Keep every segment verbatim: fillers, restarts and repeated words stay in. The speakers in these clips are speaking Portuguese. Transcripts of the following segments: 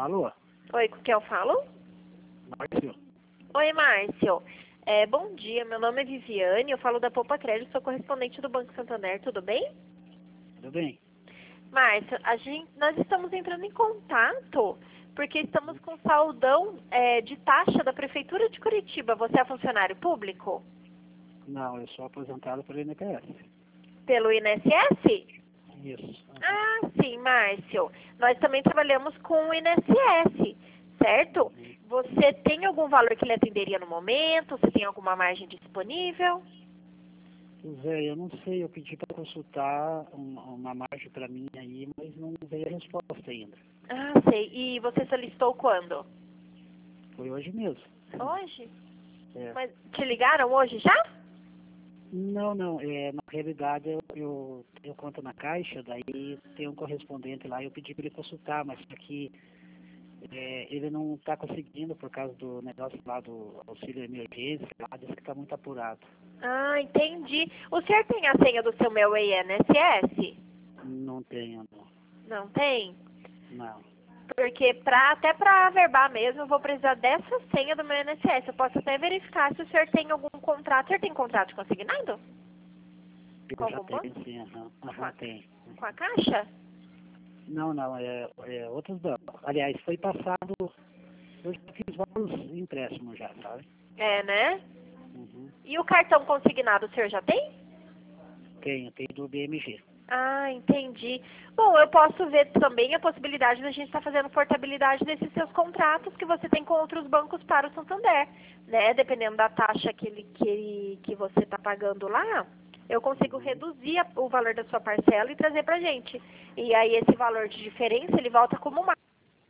Alô? Oi, com quem eu falo? Márcio. Oi, Márcio. É, bom dia, meu nome é Viviane, eu falo da Poupa Crédito, sou correspondente do Banco Santander, tudo bem? Tudo bem? Márcio, a gente, nós estamos entrando em contato porque estamos com saldão é, de taxa da Prefeitura de Curitiba. Você é funcionário público? Não, eu sou aposentado pelo I N P S. Pelo I N S S? Isso. Ah, sim, Márcio. Nós também trabalhamos com o I N S S, certo? Você tem algum valor que lhe atenderia no momento? Você tem alguma margem disponível? Zé, eu não sei, eu pedi para consultar um- uma margem para mim aí, mas não veio a resposta ainda. Ah, sei. E você solicitou quando? Foi hoje mesmo. Hoje? É. Mas te ligaram hoje já? Não, não, é, na realidade eu, eu tenho conta na Caixa, daí tem um correspondente lá, eu pedi para ele consultar, mas aqui é, ele não está conseguindo por causa do negócio lá do auxílio emergência, lá diz que está muito apurado. Ah, entendi. O senhor tem a senha do seu meu I N S S? Não tenho, não. Não tem? Não. Porque pra, até para averbar mesmo, eu vou precisar dessa senha do meu I N S S. Eu posso até verificar se o senhor tem algum contrato. O senhor tem contrato consignado? Com Eu já algum banco? tenho, sim, aham, Com aham, a, tem. com a Caixa? Não, não, é, é outros bancos. Aliás, foi passado, eu já fiz vários empréstimos já, sabe? É, né? Uhum. E o cartão consignado o senhor já tem? Tenho, tenho do B M G. Ah, entendi. Bom, eu posso ver também a possibilidade da gente estar fazendo portabilidade desses seus contratos que você tem com outros bancos para o Santander, né? Dependendo da taxa que, ele, que, ele, que você está pagando lá, eu consigo Uhum. reduzir a- o valor da sua parcela e trazer para a gente. E aí esse valor de diferença, ele volta como mais.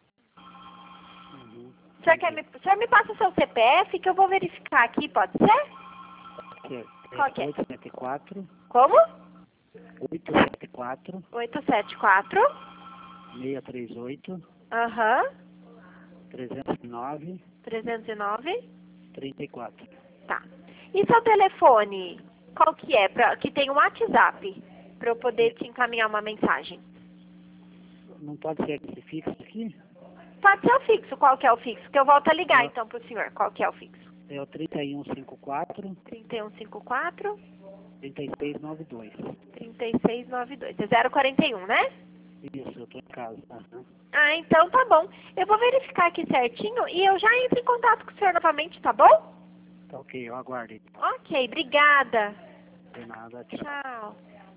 Uhum. O senhor, quer me, o senhor me passa o seu C P F que eu vou verificar aqui, pode ser? Certo. Qual que É é? oito sete quatro, Como? oito sete quatro, oito sete quatro. seis três oito, Aham. três zero nove, trezentos e nove. três quatro. Tá. E seu telefone, qual que é? Pra, que tem um WhatsApp, para eu poder te encaminhar uma mensagem. Não pode ser esse fixo aqui? Pode ser o fixo. Qual que é o fixo? Que eu volto a ligar, É, então, pro senhor. Qual que é o fixo? é o trinta e um cinquenta e quatro, trinta e um cinquenta e quatro, trinta e seis noventa e dois. trinta e seis noventa e dois. É zero quarenta e um, né? Isso, eu estou em casa. Aham. Ah, então tá bom. Eu vou verificar aqui certinho e eu já entro em contato com o senhor novamente, tá bom? Tá ok, eu aguardo. Ok, obrigada. De nada, tchau. Tchau.